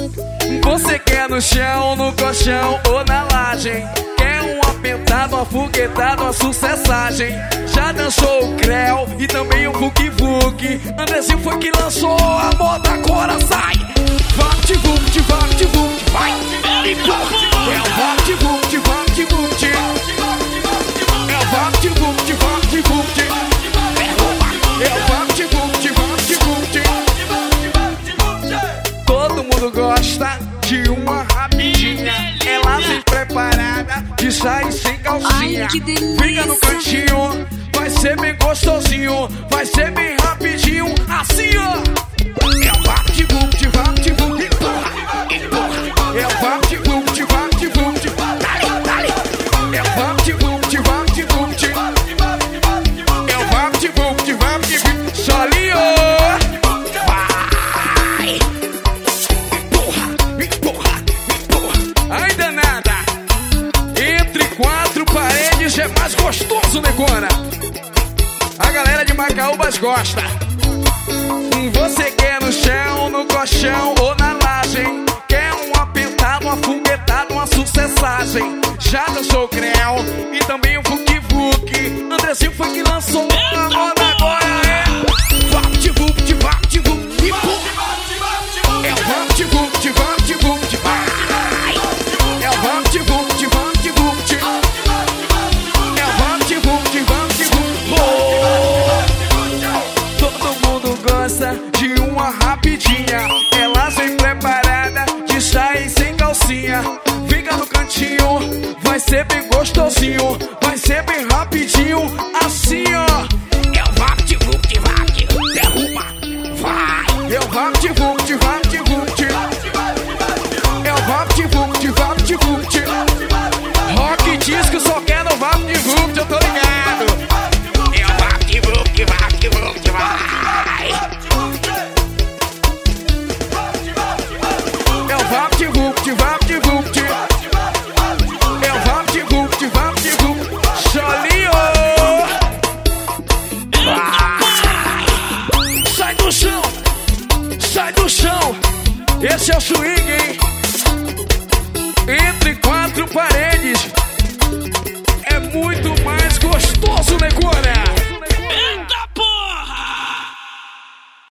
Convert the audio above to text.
Você quer no chão, no colchão ou na laje? Quer um apertado, uma foguetada, uma sucessagem? Já dançou o creu e também o vuki-vuki. Andrezinho foi que lançou a moda, agora sai. Vapt-vupt, vapt-vupt, vai. E é o vapt-vupt, vapt-vupt. É o vapt-vupt, vapt-vupt. É o vapt-vupt, vapt-vupt. Todo mundo gosta de uma rapidinha. Ela vem preparada de sair sem calcinha. Ai, que delícia. Fica no cantinho, vai ser bem gostosinho. Vai ser bem rapidinho, assim ó. É o vapt-vupt, vapt-vupt. É o vapt-vupt, vapt-vupt. Dale, dale. É o vapt-vupt, vapt-vupt. É o vapt-vupt, vapt-vupt. Solinho. Vai. Empurra, empurra. Ainda nada. Entre quatro paredes é mais gostoso, negona. A galera de Macaúbas gosta. Você quer no chão, no colchão ou na laje? Quer um apertado, uma foguetada, uma sucessagem? Já dançou o creu e também o vuki-vuki. Andrezinho foi que lançou a moda, agora é vapt-vupt, vapt-vupt. É o vapt-vupt, vapt-vupt. Vai. É o vapt-vupt, vapt-vupt. É o vapt-vupt, vapt-vupt. Todo mundo gosta de uma rapidinha. Ela vem preparada de sair sem calcinha. Fica no cantinho, vai ser bem gostosinho. Vai ser bem rapidinho, assim ó. É o vapt-vupt, vapt, derruba, vai. É o vapt-vupt, vapt-vupt.